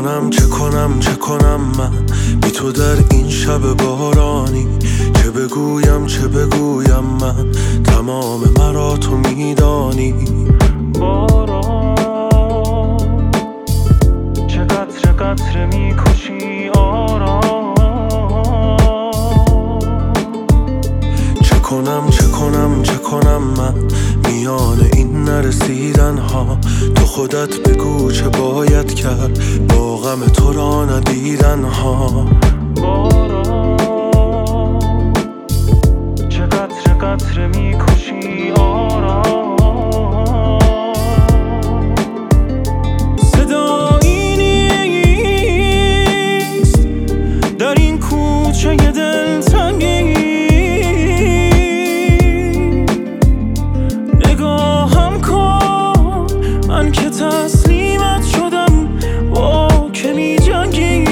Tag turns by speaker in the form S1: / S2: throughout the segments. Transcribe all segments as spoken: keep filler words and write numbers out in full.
S1: کنم چه کنم چه کنم من بی تو در این شب بارانی؟ چه بگویم چه بگویم من تمام مرا تو میدانی.
S2: باران چه قطره قطره میکشی آرام.
S1: چه کنم چه کنم چه کنم من میان این نرسیدن ها؟ تو خودت بگو چه باید کرد با غم تو را ندیدن ها.
S2: باران چه قطره قطره میکشی آرام. صدایی نیست در این کوچه دلتنگی، نگاهم کن من که تسلیمت شدم با که می جنگی.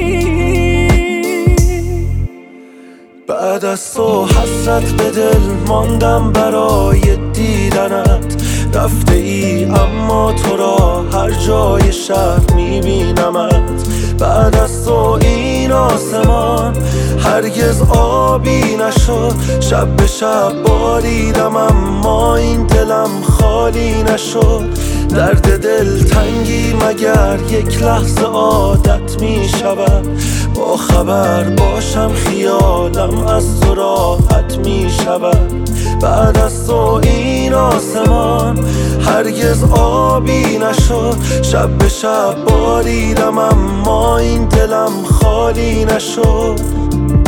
S1: بعد از تو حسرت به دل ماندم برای دیدنت، رفته ای اما تو را هر جای شهر میبینمت. بعد از تو این آسمان هرگز آبی نشد، شب به شب باریدم اما این دلم خالی نشد. درد دل تنگی مگر یک لحظه عادت می شود؟ با خبر باشم خیالم از تو راحت می شود. بعد از تو این آسمان هرگز آبی نشد، شب به شب باریدم اما این دلم خالی نشد.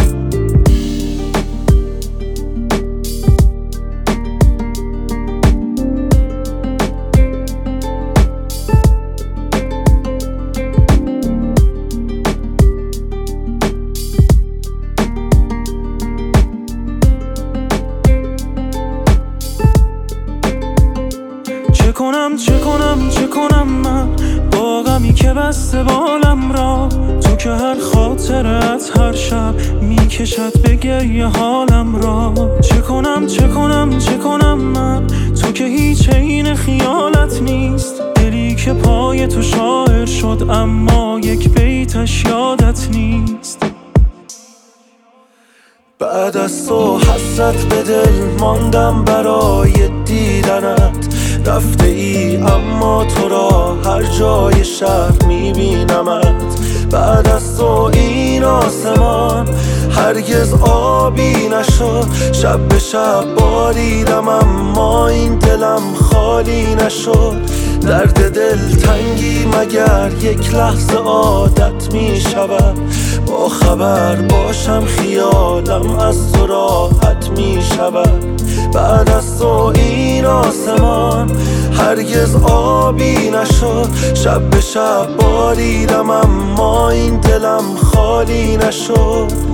S2: چه کنم چه کنم چه کنم من با غمی که بسته بالم را؟ تو که هر خاطرت هر شب میکشد به گریه حالم را. چه کنم چه کنم چه کنم من تو که هیچ عین خیالت نیست، دلی که پای تو شاعر شد اما یک بیتش یادت نیست.
S1: بعد از تو حسرت به دل ماندم برای دیدنت، رفته ای اما تو را هر جای شهر میبینمت. بعد از تو این آسمان هرگز آبی نشد، شب به شب باریدم اما این دلم خالی نشد. درد دل تنگی مگر یک لحظه عادت می شود؟ با خبر باشم خیالم از تو راحت می شود. بعد از تو این آسمان هرگز آبی نشد، شب به شب باریدم اما این دلم خالی نشد.